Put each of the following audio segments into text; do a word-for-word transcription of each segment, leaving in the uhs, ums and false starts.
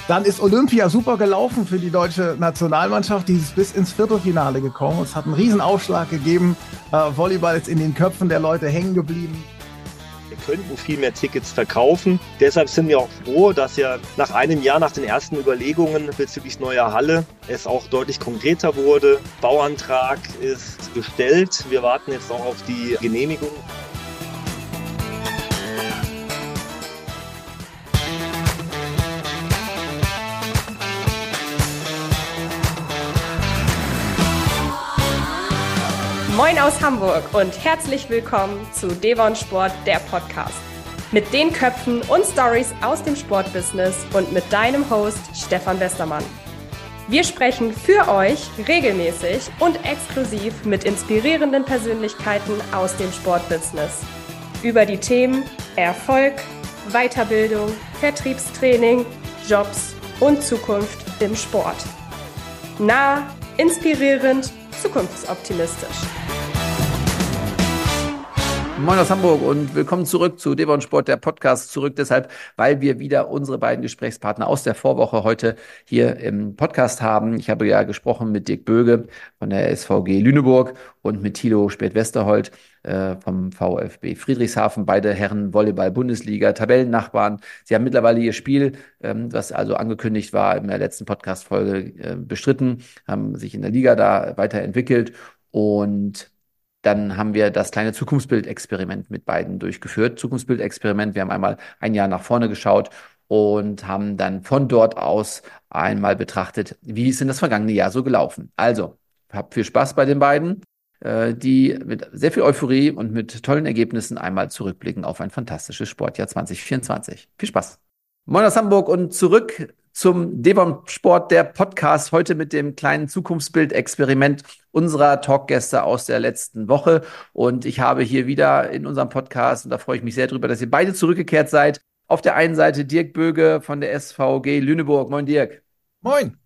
Dann ist Olympia super gelaufen für die deutsche Nationalmannschaft. Die ist bis ins Viertelfinale gekommen. Es hat einen riesen Aufschlag gegeben. Äh, Volleyball ist in den Köpfen der Leute hängen geblieben. Wir könnten viel mehr Tickets verkaufen. Deshalb sind wir auch froh, dass ja nach einem Jahr nach den ersten Überlegungen bezüglich neuer Halle es auch deutlich konkreter wurde. Bauantrag ist gestellt. Wir warten jetzt noch auf die Genehmigung. Moin aus Hamburg und herzlich willkommen zu Devon Sport, der Podcast. Mit den Köpfen und Stories aus dem Sportbusiness und mit deinem Host Stefan Westermann. Wir sprechen für euch regelmäßig und exklusiv mit inspirierenden Persönlichkeiten aus dem Sportbusiness. Über die Themen Erfolg, Weiterbildung, Vertriebstraining, Jobs und Zukunft im Sport. Nah, inspirierend, zukunftsoptimistisch. Moin aus Hamburg und willkommen zurück zu Devon Sport, der Podcast. Zurück deshalb, weil wir wieder unsere beiden Gesprächspartner aus der Vorwoche heute hier im Podcast haben. Ich habe ja gesprochen mit Dirk Böge von der S V G Lüneburg und mit Thilo Späth-Westerholt äh, vom VfB Friedrichshafen. Beide Herren Volleyball-Bundesliga, Tabellennachbarn. Sie haben mittlerweile ihr Spiel, ähm, was also angekündigt war in der letzten Podcast-Folge, äh, bestritten, haben sich in der Liga da weiterentwickelt und dann haben wir das kleine Zukunftsbild-Experiment mit beiden durchgeführt. Zukunftsbild-Experiment, wir haben einmal ein Jahr nach vorne geschaut und haben dann von dort aus einmal betrachtet, wie ist denn das vergangene Jahr so gelaufen. Also, habt viel Spaß bei den beiden, äh, die mit sehr viel Euphorie und mit tollen Ergebnissen einmal zurückblicken auf ein fantastisches Sportjahr zwanzig vierundzwanzig. Viel Spaß. Moin aus Hamburg und zurück zum Devon Sport, der Podcast, heute mit dem kleinen Zukunftsbild-Experiment unserer Talkgäste aus der letzten Woche. Und ich habe hier wieder in unserem Podcast, und da freue ich mich sehr drüber, dass ihr beide zurückgekehrt seid. Auf der einen Seite Dirk Böge von der S V G Lüneburg. Moin Dirk. Moin.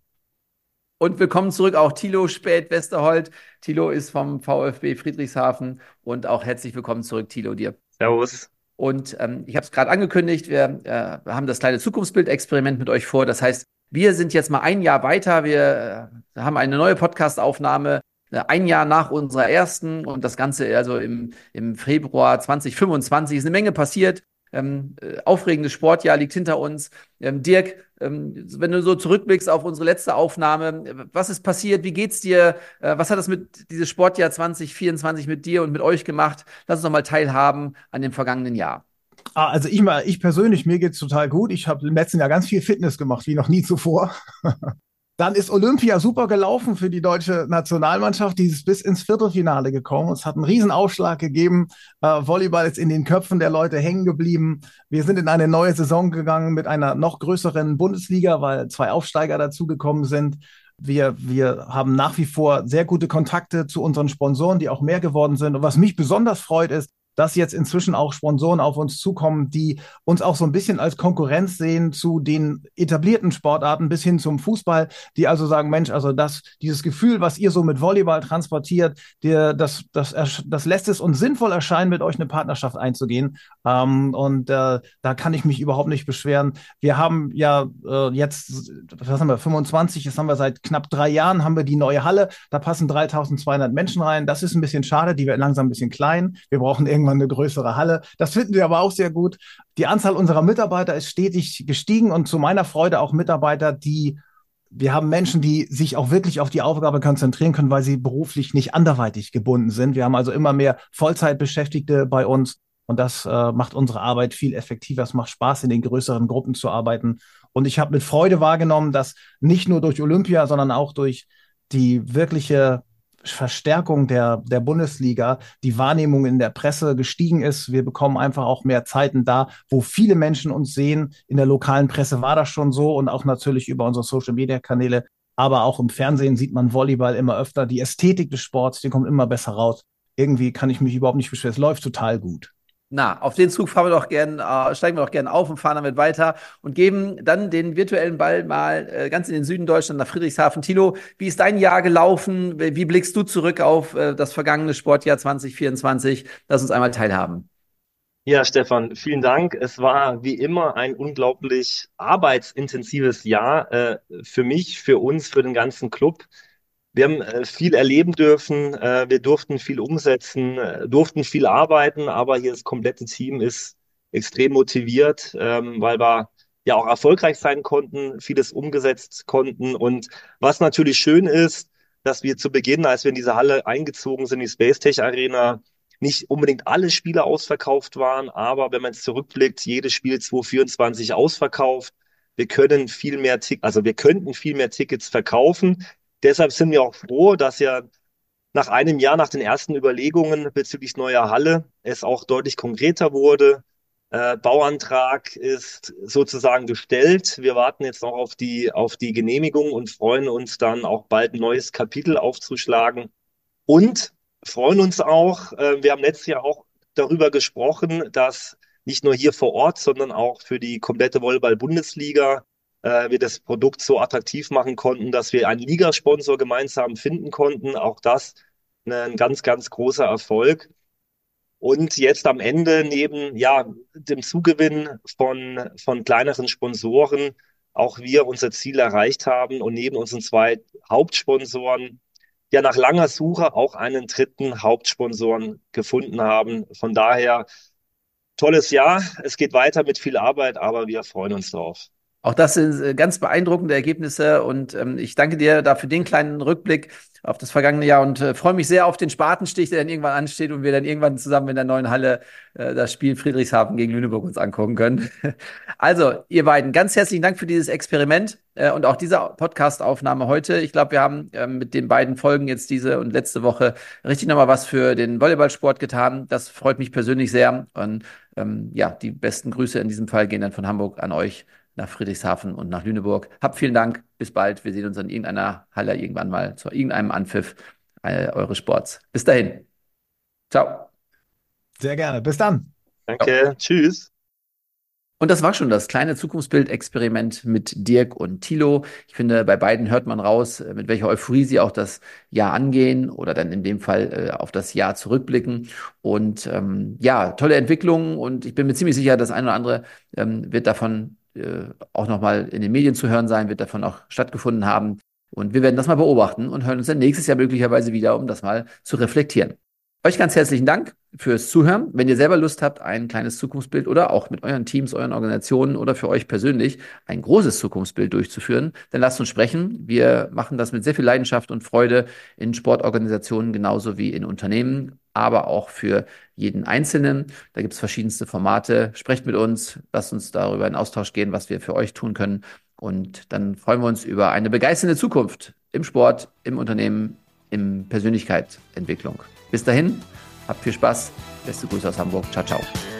Und willkommen zurück auch Thilo Späth-Westerholt. Thilo ist vom VfB Friedrichshafen und auch herzlich willkommen zurück, Thilo, dir. Servus. Und ähm, ich habe es gerade angekündigt, wir äh, haben das kleine Zukunftsbild-Experiment mit euch vor. Das heißt, wir sind jetzt mal ein Jahr weiter. Wir äh, haben eine neue Podcast-Aufnahme, äh, ein Jahr nach unserer ersten. Und das Ganze also im, im Februar zwanzig fünfundzwanzig ist eine Menge passiert. Ähm, äh, aufregendes Sportjahr liegt hinter uns. Ähm, Dirk, ähm, wenn du so zurückblickst auf unsere letzte Aufnahme, was ist passiert? Wie geht's dir? Äh, was hat das mit dieses Sportjahr zwanzig vierundzwanzig mit dir und mit euch gemacht? Lass uns doch mal teilhaben an dem vergangenen Jahr. Ah, also ich mal, ich persönlich, mir geht's total gut. Ich habe im letzten Jahr ganz viel Fitness gemacht, wie noch nie zuvor. Dann ist Olympia super gelaufen für die deutsche Nationalmannschaft. Die ist bis ins Viertelfinale gekommen. Es hat einen riesen Aufschlag gegeben. Äh, Volleyball ist in den Köpfen der Leute hängen geblieben. Wir sind in eine neue Saison gegangen mit einer noch größeren Bundesliga, weil zwei Aufsteiger dazugekommen sind. Wir, wir haben nach wie vor sehr gute Kontakte zu unseren Sponsoren, die auch mehr geworden sind. Und was mich besonders freut, ist, dass jetzt inzwischen auch Sponsoren auf uns zukommen, die uns auch so ein bisschen als Konkurrenz sehen zu den etablierten Sportarten bis hin zum Fußball, die also sagen, Mensch, also das, dieses Gefühl, was ihr so mit Volleyball transportiert, der, das, das, das lässt es uns sinnvoll erscheinen, mit euch eine Partnerschaft einzugehen. Ähm, und äh, da kann ich mich überhaupt nicht beschweren. Wir haben ja äh, jetzt, was haben wir, fünfundzwanzig, jetzt haben wir seit knapp drei Jahren, haben wir die neue Halle, da passen dreitausendzweihundert Menschen rein. Das ist ein bisschen schade, die wird langsam ein bisschen klein. Wir brauchen irgendwann eine größere Halle. Das finden wir aber auch sehr gut. Die Anzahl unserer Mitarbeiter ist stetig gestiegen und zu meiner Freude auch Mitarbeiter, die, wir haben Menschen, die sich auch wirklich auf die Aufgabe konzentrieren können, weil sie beruflich nicht anderweitig gebunden sind. Wir haben also immer mehr Vollzeitbeschäftigte bei uns und das äh, macht unsere Arbeit viel effektiver. Es macht Spaß, in den größeren Gruppen zu arbeiten. Und ich habe mit Freude wahrgenommen, dass nicht nur durch Olympia, sondern auch durch die wirkliche Verstärkung der, der Bundesliga, die Wahrnehmung in der Presse gestiegen ist. Wir bekommen einfach auch mehr Zeiten da, wo viele Menschen uns sehen. In der lokalen Presse war das schon so und auch natürlich über unsere Social-Media-Kanäle. Aber auch im Fernsehen sieht man Volleyball immer öfter. Die Ästhetik des Sports, die kommt immer besser raus. Irgendwie kann ich mich überhaupt nicht beschweren. Es läuft total gut. Na, auf den Zug fahren wir doch gern, äh, steigen wir doch gern auf und fahren damit weiter und geben dann den virtuellen Ball mal äh, ganz in den Süden Deutschlands nach Friedrichshafen. Thilo, wie ist dein Jahr gelaufen? Wie blickst du zurück auf äh, das vergangene Sportjahr zwanzig vierundzwanzig? Lass uns einmal teilhaben. Ja, Stefan, vielen Dank. Es war wie immer ein unglaublich arbeitsintensives Jahr äh, für mich, für uns, für den ganzen Club. Wir haben äh, viel erleben dürfen, äh, wir durften viel umsetzen, äh, durften viel arbeiten, aber hier das komplette Team ist extrem motiviert, ähm, weil wir ja auch erfolgreich sein konnten, vieles umgesetzt konnten. Und was natürlich schön ist, dass wir zu Beginn, als wir in diese Halle eingezogen sind, die Space Tech Arena, nicht unbedingt alle Spiele ausverkauft waren, aber wenn man jetzt zurückblickt, jedes Spiel zwanzig vierundzwanzig ausverkauft. Wir können viel mehr Tick, also wir könnten viel mehr Tickets verkaufen. Deshalb sind wir auch froh, dass ja nach einem Jahr nach den ersten Überlegungen bezüglich neuer Halle es auch deutlich konkreter wurde. Äh, Bauantrag ist sozusagen gestellt. Wir warten jetzt noch auf die, auf die Genehmigung und freuen uns dann auch bald ein neues Kapitel aufzuschlagen. Und freuen uns auch, äh, wir haben letztes Jahr auch darüber gesprochen, dass nicht nur hier vor Ort, sondern auch für die komplette Volleyball-Bundesliga äh, wir das Produkt so attraktiv machen konnten, dass wir einen Ligasponsor gemeinsam finden konnten. Auch das ein ganz, ganz großer Erfolg. Und jetzt am Ende neben ja, dem Zugewinn von, von kleineren Sponsoren auch wir unser Ziel erreicht haben und neben unseren zwei Hauptsponsoren ja nach langer Suche auch einen dritten Hauptsponsoren gefunden haben. Von daher tolles Jahr. Es geht weiter mit viel Arbeit, aber wir freuen uns drauf. Auch das sind äh, ganz beeindruckende Ergebnisse und ähm, ich danke dir dafür den kleinen Rückblick auf das vergangene Jahr und äh, freue mich sehr auf den Spatenstich, der dann irgendwann ansteht und wir dann irgendwann zusammen in der neuen Halle äh, das Spiel Friedrichshafen gegen Lüneburg uns angucken können. Also, ihr beiden, ganz herzlichen Dank für dieses Experiment äh, und auch diese Podcast-Aufnahme heute. Ich glaube, wir haben äh, mit den beiden Folgen jetzt diese und letzte Woche richtig nochmal was für den Volleyballsport getan. Das freut mich persönlich sehr und ähm, ja, die besten Grüße in diesem Fall gehen dann von Hamburg an euch nach Friedrichshafen und nach Lüneburg. Habt vielen Dank, bis bald. Wir sehen uns in irgendeiner Halle irgendwann mal zu irgendeinem Anpfiff äh, eures Sports. Bis dahin. Ciao. Sehr gerne. Bis dann. Danke. Ciao. Tschüss. Und das war schon das kleine Zukunftsbild-Experiment mit Dirk und Thilo. Ich finde, bei beiden hört man raus, mit welcher Euphorie sie auch das Jahr angehen oder dann in dem Fall äh, auf das Jahr zurückblicken. Und ähm, ja, tolle Entwicklungen und ich bin mir ziemlich sicher, das eine oder andere ähm, wird davon äh, auch nochmal in den Medien zu hören sein, wird davon auch stattgefunden haben. Und wir werden das mal beobachten und hören uns dann nächstes Jahr möglicherweise wieder, um das mal zu reflektieren. Euch ganz herzlichen Dank fürs Zuhören. Wenn ihr selber Lust habt, ein kleines Zukunftsbild oder auch mit euren Teams, euren Organisationen oder für euch persönlich ein großes Zukunftsbild durchzuführen, dann lasst uns sprechen. Wir machen das mit sehr viel Leidenschaft und Freude in Sportorganisationen genauso wie in Unternehmen, aber auch für jeden Einzelnen. Da gibt es verschiedenste Formate. Sprecht mit uns, lasst uns darüber in Austausch gehen, was wir für euch tun können. Und dann freuen wir uns über eine begeisternde Zukunft im Sport, im Unternehmen, in Persönlichkeitsentwicklung. Bis dahin, habt viel Spaß. Beste Grüße aus Hamburg. Ciao, ciao.